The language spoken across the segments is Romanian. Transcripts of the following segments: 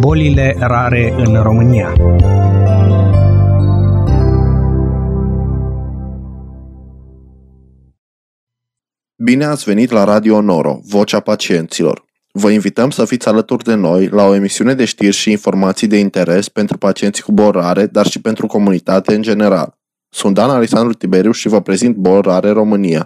Bolile rare în România. Bine ați venit la Radio Noro, Vocea Pacienților. Vă invităm să fiți alături de noi la o emisiune de știri și informații de interes pentru pacienții cu boli rare, dar și pentru comunitate în general. Sunt Dan Alexandru Tiberiu și vă prezint Boli Rare România.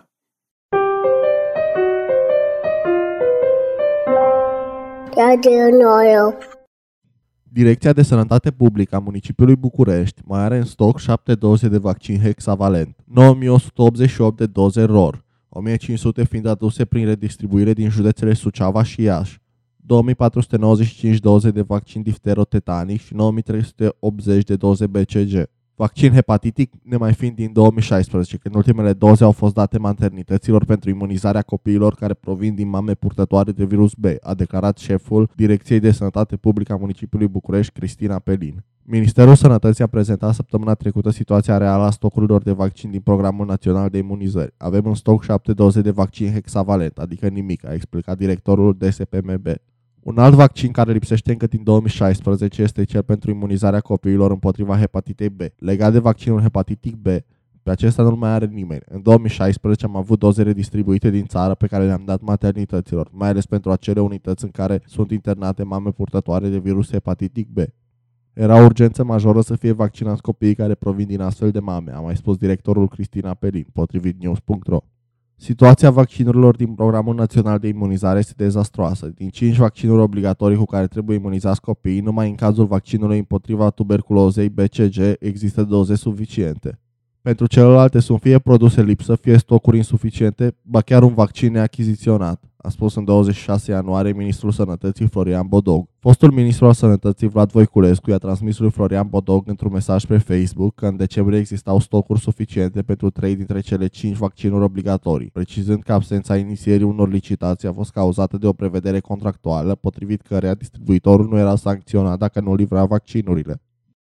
Radio Noro. Direcția de Sănătate Publică a municipiului București mai are în stoc 7 doze de vaccin hexavalent, 9188 de doze ROR, 1500 fiind aduse prin redistribuire din județele Suceava și Iași, 2495 doze de vaccin difterotetanic și 9380 de doze BCG. Vaccin hepatitic nemai fiind din 2016, când ultimele doze au fost date maternităților pentru imunizarea copiilor care provin din mame purtătoare de virus B, a declarat șeful Direcției de Sănătate Publică a municipiului București, Cristina Pelin. Ministerul Sănătății a prezentat săptămâna trecută situația reală a stocurilor de vaccin din Programul Național de Imunizări. Avem în stoc 7 doze de vaccin hexavalent, adică nimic, a explicat directorul DSPMB. Un alt vaccin care lipsește încă din 2016 este cel pentru imunizarea copiilor împotriva hepatitei B. Legat de vaccinul hepatitic B, pe acesta nu mai are nimeni. În 2016 am avut doze redistribuite din țară pe care le-am dat maternităților, mai ales pentru acele unități în care sunt internate mame purtătoare de virus hepatitic B. Era o urgență majoră să fie vaccinați copiii care provin din astfel de mame, a mai spus directorul Cristina Pelin, potrivit news.ro. Situația vaccinurilor din Programul Național de Imunizare este dezastroasă. Din 5 vaccinuri obligatorii cu care trebuie imunizați copiii, numai în cazul vaccinului împotriva tuberculozei BCG există doze suficiente. Pentru celelalte sunt fie produse lipsă, fie stocuri insuficiente, ba chiar un vaccin neachiziționat, a spus în 26 ianuarie ministrul Sănătății Florian Bodog. Fostul ministru al Sănătății Vlad Voiculescu i-a transmis lui Florian Bodog într-un mesaj pe Facebook că în decembrie existau stocuri suficiente pentru 3 dintre cele 5 vaccinuri obligatorii, precizând că absența inițierii unor licitații a fost cauzată de o prevedere contractuală, potrivit căreia distribuitorul nu era sancționat dacă nu livra vaccinurile.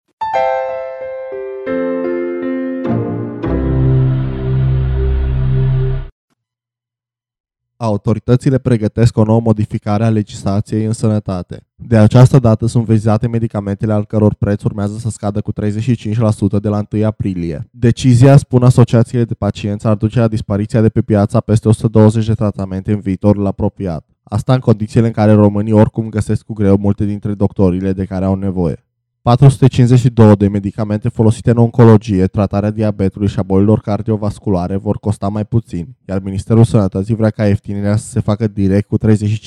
Autoritățile pregătesc o nouă modificare a legislației în sănătate. De această dată sunt vizate medicamentele al căror preț urmează să scadă cu 35% de la 1 aprilie. Decizia, spun asociațiile de pacienți, ar duce la dispariția de pe piața peste 120 de tratamente în viitorul apropiat. Asta în condițiile în care românii oricum găsesc cu greu multe dintre doctorile de care au nevoie. 452 de medicamente folosite în oncologie, tratarea diabetului și a bolilor cardiovasculare vor costa mai puțin, iar Ministerul Sănătății vrea ca ieftinirea să se facă direct cu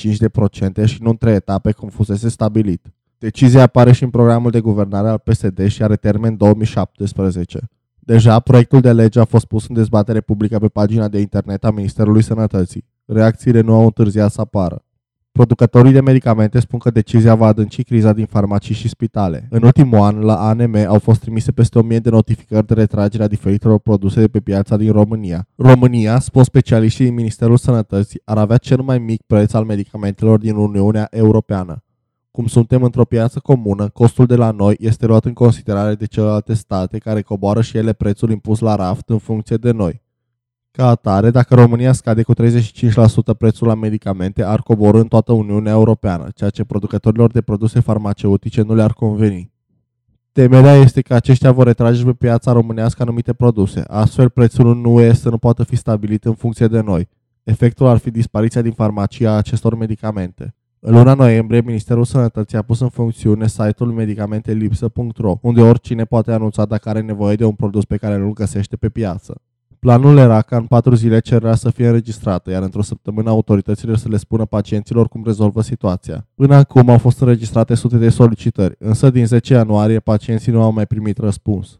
35% și nu în 3 etape cum fusese stabilit. Decizia apare și în programul de guvernare al PSD și are termen 2017. Deja, proiectul de lege a fost pus în dezbatere publică pe pagina de internet a Ministerului Sănătății. Reacțiile nu au întârziat să apară. Producătorii de medicamente spun că decizia va adânci criza din farmacii și spitale. În ultimul an, la ANM au fost trimise peste 1000 de notificări de retragere a diferitelor produse de pe piața din România. România, spun specialiștii din Ministerul Sănătății, ar avea cel mai mic preț al medicamentelor din Uniunea Europeană. Cum suntem într-o piață comună, costul de la noi este luat în considerare de celelalte state care coboară și ele prețul impus la raft în funcție de noi. Ca atare, dacă România scade cu 35% prețul la medicamente, ar coborî în toată Uniunea Europeană, ceea ce producătorilor de produse farmaceutice nu le-ar conveni. Temerea este că aceștia vor retrage pe piața românească anumite produse, astfel prețul în UE să nu poată fi stabilit în funcție de noi. Efectul ar fi dispariția din farmacie a acestor medicamente. În luna noiembrie, Ministerul Sănătății a pus în funcțiune site-ul medicamentelipsă.ro, unde oricine poate anunța dacă are nevoie de un produs pe care nu-l găsește pe piață. Planul era ca în 4 zile cererea să fie înregistrată, iar într-o săptămână autoritățile să le spună pacienților cum rezolvă situația. Până acum au fost înregistrate sute de solicitări, însă din 10 ianuarie pacienții nu au mai primit răspuns.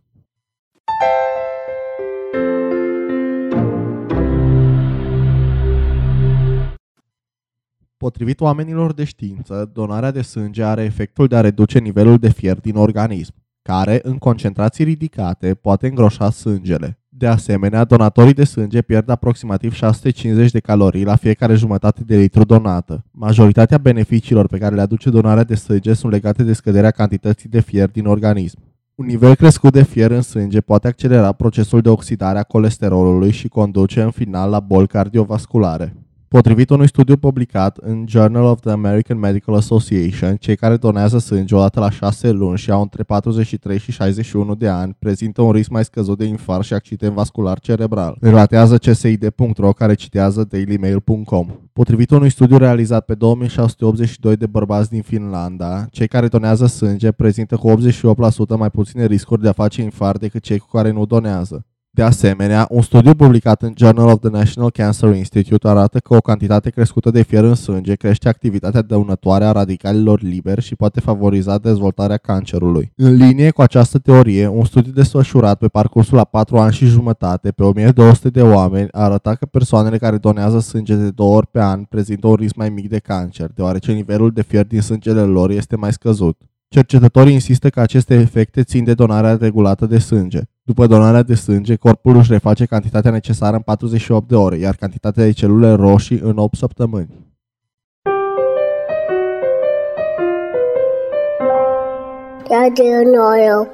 Potrivit oamenilor de știință, donarea de sânge are efectul de a reduce nivelul de fier din organism, care, în concentrații ridicate, poate îngroșa sângele. De asemenea, donatorii de sânge pierd aproximativ 650 de calorii la fiecare jumătate de litru donată. Majoritatea beneficiilor pe care le aduce donarea de sânge sunt legate de scăderea cantității de fier din organism. Un nivel crescut de fier în sânge poate accelera procesul de oxidare a colesterolului și conduce în final la boli cardiovasculare. Potrivit unui studiu publicat în Journal of the American Medical Association, cei care donează sânge odată la 6 luni și au între 43 și 61 de ani prezintă un risc mai scăzut de infarct și accident vascular cerebral, relatează CSID.ro, care citează dailymail.com. Potrivit unui studiu realizat pe 2682 de bărbați din Finlanda, cei care donează sânge prezintă cu 88% mai puține riscuri de a face infarct decât cei cu care nu donează. De asemenea, un studiu publicat în Journal of the National Cancer Institute arată că o cantitate crescută de fier în sânge crește activitatea dăunătoare a radicalilor liberi și poate favoriza dezvoltarea cancerului. În linie cu această teorie, un studiu desfășurat pe parcursul a 4 ani și jumătate pe 1200 de oameni arăta că persoanele care donează sânge de 2 ori pe an prezintă un risc mai mic de cancer, deoarece nivelul de fier din sângele lor este mai scăzut. Cercetătorii insistă că aceste efecte țin de donarea regulată de sânge. După donarea de sânge, corpul își reface cantitatea necesară în 48 de ore, iar cantitatea de celule roșii în 8 săptămâni. Radio Noro.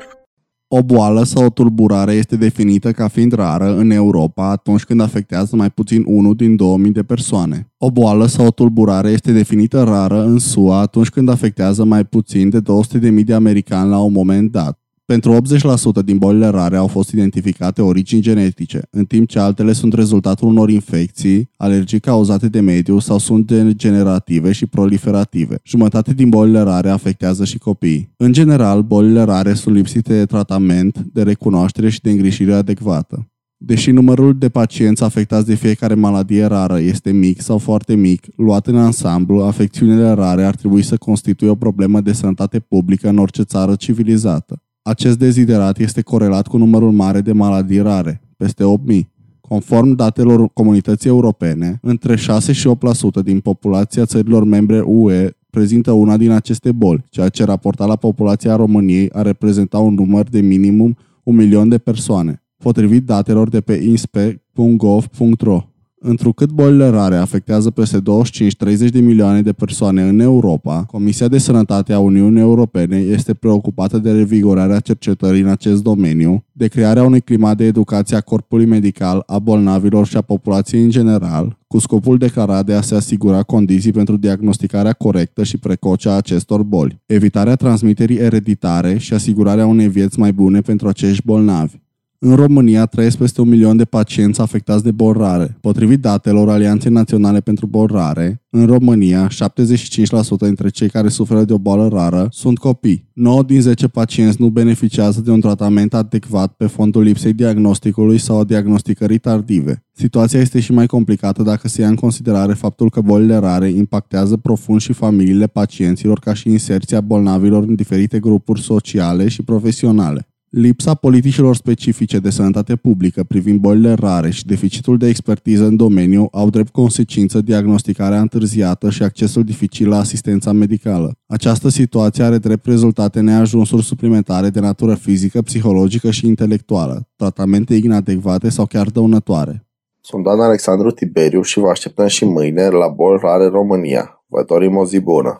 O boală sau o tulburare este definită ca fiind rară în Europa atunci când afectează mai puțin 1 din 2000 de persoane. O boală sau o tulburare este definită rară în SUA atunci când afectează mai puțin de 200.000 de americani la un moment dat. Pentru 80% din bolile rare au fost identificate origini genetice, în timp ce altele sunt rezultatul unor infecții, alergii cauzate de mediu sau sunt degenerative și proliferative. Jumătate din bolile rare afectează și copiii. În general, bolile rare sunt lipsite de tratament, de recunoaștere și de îngrijire adecvată. Deși numărul de pacienți afectați de fiecare maladie rară este mic sau foarte mic, luat în ansamblu, afecțiunile rare ar trebui să constituie o problemă de sănătate publică în orice țară civilizată. Acest deziderat este corelat cu numărul mare de maladii rare, peste 8.000. Conform datelor Comunității Europene, între 6 și 8% din populația țărilor membre UE prezintă una din aceste boli, ceea ce raportat la populația României ar reprezenta un număr de minimum 1 milion de persoane, potrivit datelor de pe inspe.gov.ro. Întrucât bolile rare afectează peste 25-30 de milioane de persoane în Europa, Comisia de Sănătate a Uniunii Europene este preocupată de revigorarea cercetării în acest domeniu, de crearea unui climat de educație a corpului medical, a bolnavilor și a populației în general, cu scopul declarat de a se asigura condiții pentru diagnosticarea corectă și precoce a acestor boli, evitarea transmiterii ereditare și asigurarea unei vieți mai bune pentru acești bolnavi. În România trăiesc peste 1 milion de pacienți afectați de boli rare. Potrivit datelor Alianței Naționale pentru Boli Rare, în România, 75% dintre cei care suferă de o boală rară sunt copii. 9 din 10 pacienți nu beneficiază de un tratament adecvat pe fondul lipsei diagnosticului sau a diagnosticării tardive. Situația este și mai complicată dacă se ia în considerare faptul că bolile rare impactează profund și familiile pacienților, ca și inserția bolnavilor în diferite grupuri sociale și profesionale. Lipsa politicilor specifice de sănătate publică privind bolile rare și deficitul de expertiză în domeniu au drept consecință diagnosticarea întârziată și accesul dificil la asistența medicală. Această situație are drept rezultate neajunsuri suplimentare de natură fizică, psihologică și intelectuală, tratamente inadecvate sau chiar dăunătoare. Sunt Dan Alexandru Tiberiu și vă așteptăm și mâine la Boli Rare România. Vă dorim o zi bună!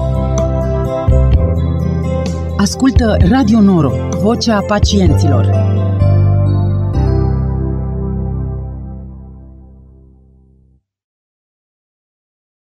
Ascultă Radio Noro, vocea pacienților.